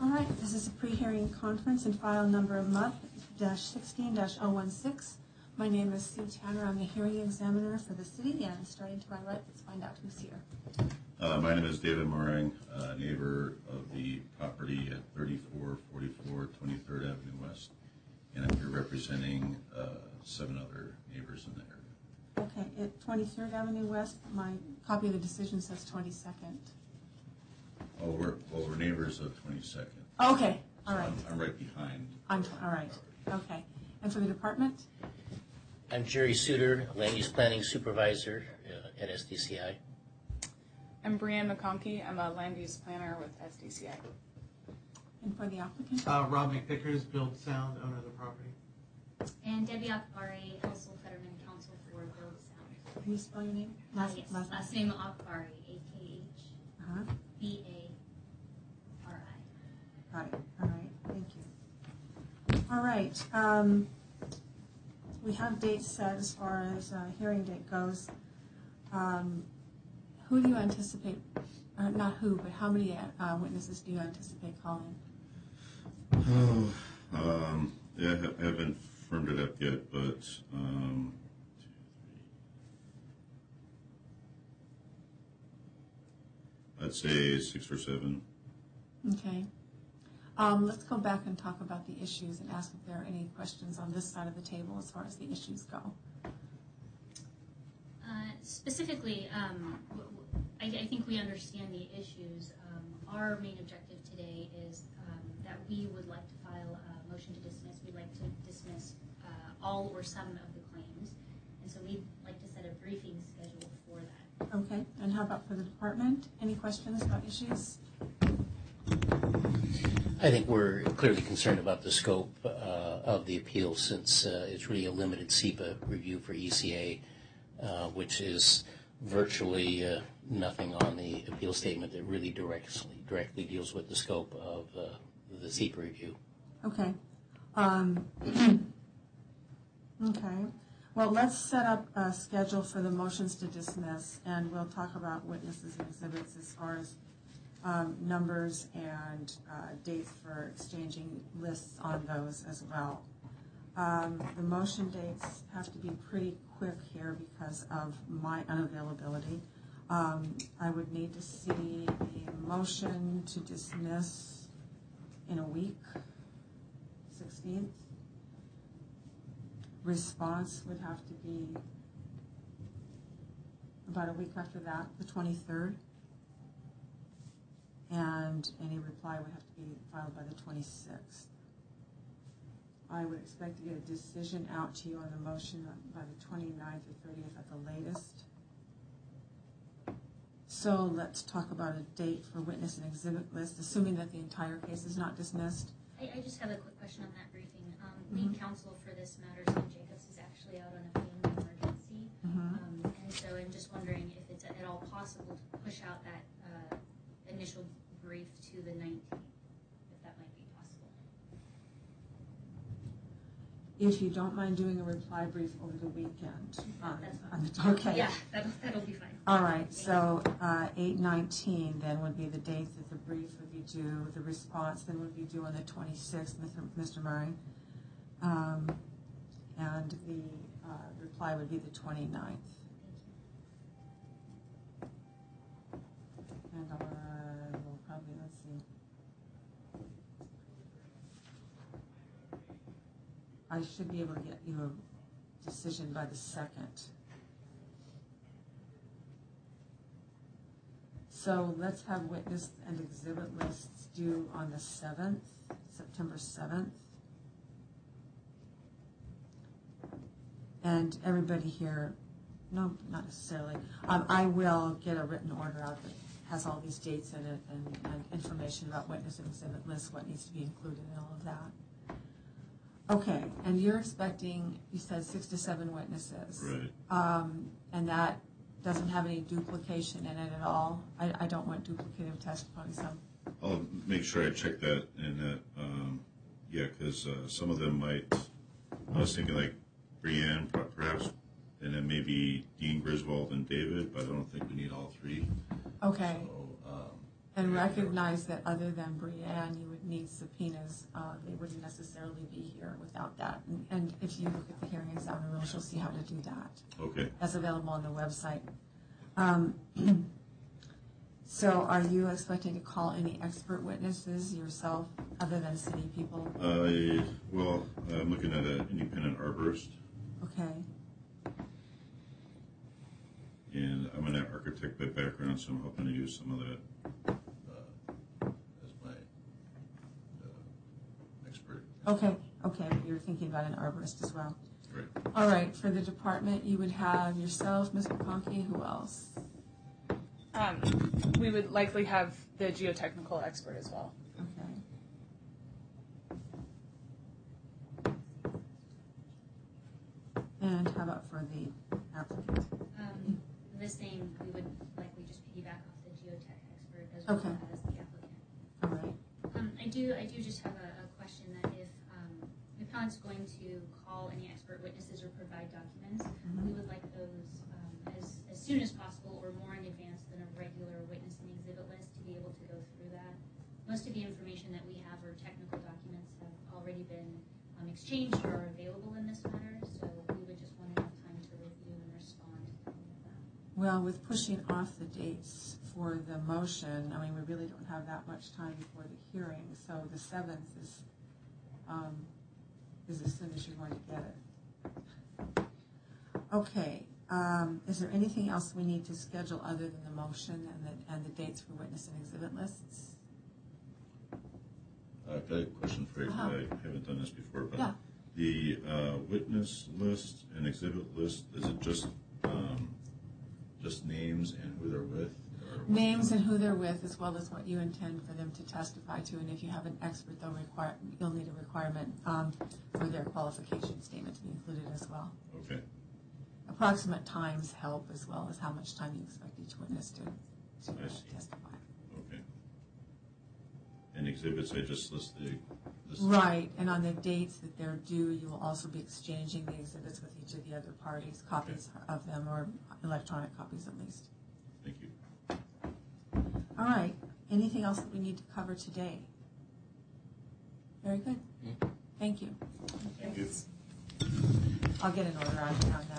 All right, this is a pre-hearing conference and file number MUP-16-016. My name is Sue Tanner. I'm the hearing examiner for the city, and starting to my right, let's find out who's here. My name is David Meringue, neighbor of the property at 3444 23rd Avenue West, and I'm here representing 7 other neighbors in the area. Okay, at 23rd Avenue West, my copy of the decision says 22nd. Oh, we're neighbors of 22nd. Okay, all so right. I'm right behind. All right, okay. And for the department? I'm Jerry Suter, Land Use Planning Supervisor at SDCI. I'm Brianne McConkey. I'm a Land Use Planner with SDCI. And for the applicant? Rob McPickers, Build Sound, owner of the property. And Debbie Akbari, Household Fetterman Counsel for Build Sound. Can you spell your name? Yes, last name Akbari, A-K-H-B-A-R-I. Got it. All right, thank you. All right, we have dates set as far as hearing date goes. Who do you anticipate, or not who, but how many witnesses do you anticipate calling? Yeah, I haven't firmed it up yet, but 2, 3. I'd say 6 or 7. Okay. Let's go back and talk about the issues and ask if there are any questions on this side of the table as far as the issues go. Specifically, I think we understand the issues. Our main objective today is that we would like to file a motion to dismiss. We'd like to dismiss all or some of the claims. And so we'd like to set a briefing schedule for that. Okay. And how about for the department? Any questions about issues? I think we're clearly concerned about the scope of the appeal since it's really a limited SEPA review for ECA, which is virtually nothing on the appeal statement that really directly deals with the scope of the SEPA review. Okay. Okay. Well, let's set up a schedule for the motions to dismiss, and we'll talk about witnesses and exhibits as far as numbers and dates for exchanging lists on those as well. The motion dates have to be pretty quick here because of my unavailability. I would need to see a motion to dismiss in a week, 16th. Response would have to be about a week after that, the 23rd. And any reply would have to be filed by the 26th. I would expect to get a decision out to you on the motion by the 29th or 30th at the latest. So let's talk about a date for witness and exhibit list, assuming that the entire case is not dismissed. I just have a quick question on that briefing. Lead counsel for this matter, Sam Jacobs, is actually out on a family emergency. And so I'm just wondering if it's at all possible to push out that initial brief to the 19th, if that might be possible. If you don't mind doing a reply brief over the weekend. That's fine. Okay. Yeah, that'll be fine. All right, so 8/19 then would be the date that the brief would be due. The response then would be due on the 26th, Mr. Murray. And the reply would be the 29th. And we'll probably, let's see. I should be able to get you a decision by the 2nd. So let's have witness and exhibit lists due on the 7th, September 7th. And everybody here, no, not necessarily. I will get a written order out that has all these dates in it and information about witness and exhibit lists, what needs to be included and all of that. Okay, and you're expecting, you said 6 to 7 witnesses. Right. And that doesn't have any duplication in it at all? I don't want duplicative testimony. So I'll make sure I check that and that, yeah, because some of them might, I was thinking like Brianne perhaps, and then maybe Dean Griswold and David, but I don't think we need all 3. Okay. So, and recognize that other than Brianne, you would need subpoenas, they wouldn't necessarily be here without that. And if you look at the hearing examiner rules, you'll see how to do that. Okay. That's available on the website. So are you expecting to call any expert witnesses yourself other than city people? Well, I'm looking at an independent arborist, Okay. and I'm an architect by background, so I'm hoping to use some of that as my expert. Okay. You're thinking about an arborist as well. Right. All right. For the department, you would have yourself, Ms. McConkey. Who else? We would likely have the geotechnical expert as well. Okay. And how about for the applicant? The same, we would likely just piggyback off the geotech expert as well Okay. as the applicant. All right. I do just have a question that if the appellant's going to call any expert witnesses or provide documents, we would like those as soon as possible or more in advance than a regular witness and exhibit list to be able to go through that. Most of the information that we have or technical documents have already been exchanged or are available in this matter, so we would just want enough time to review and respond to any of that. Well, with pushing off the dates for the motion, I mean, we really don't have that much time before the hearing, so the 7th is as soon as you're going to get it. Okay. Is there anything else we need to schedule other than the motion and the dates for witness and exhibit lists? I've got a question for you. Uh-huh. I haven't done this before, but Yeah. the witness list and exhibit list, is it just names and who they're with? Or Names and who they're with, as well as what you intend for them to testify to, and if you have an expert, you'll need a requirement for their qualification statement to be included as well. Okay. Approximate times help, as well as how much time you expect each witness to I see. testify. Okay. And exhibits, I just list the Right, and on the dates that they're due, you will also be exchanging the exhibits with each of the other parties, copies of them, or electronic copies at least. Thank you. All right, anything else that we need to cover today? Very good. Thank you. Thank you. I'll get an order out on that.